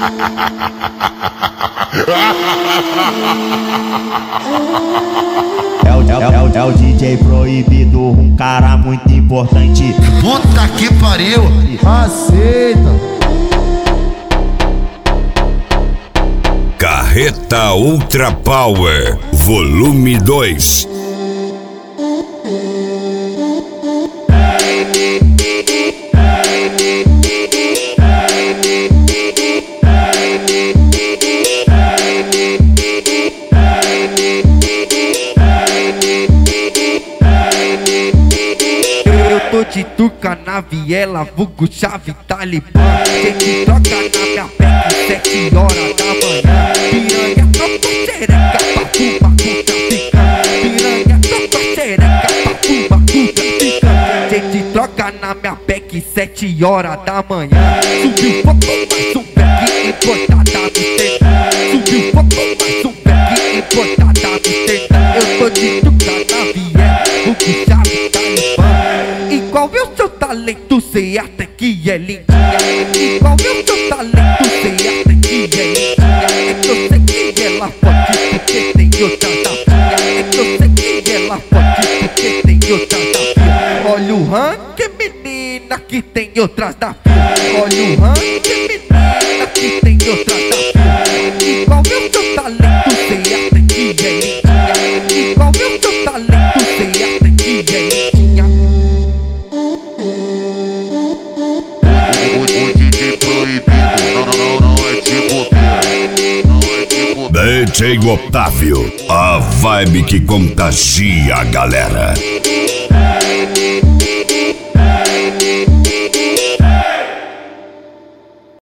É o DJ Proibido, um cara muito importante. Puta que pariu! Aceita! Carreta Ultra Power, volume 2. Tô de tuca na viela, vulgo chave talibã. Tem que troca na minha pele, 7 horas da manhã. Piranha, troca xereca, papuma, com traficante. Piranha, troca xereca, papuma, com traficante. Tem que troca na minha PEC, 7 horas da manhã. Subiu fogo, mais um beck importada Amsterdã. Subiu fogo, mais um beck importada Amsterdã. Eu tô de tuca na viela, vulgo chave talibã. Igual é o seu talento, cê até que é lindinha. Igual é o seu talento, cê até que é lindinha. É que eu sei que ela pode porque tem outra da minha. É que eu sei que ela pode porque tem outra da minha. Olha o ranking, menina, que tem outras da fila. Olha o ranking, menina, que tem outras da fila. Igual é o seu talento, cê até que é lindinha. Igual é o seu talento, cê até que é lindinha. DJ Otávio, a vibe que contagia a galera.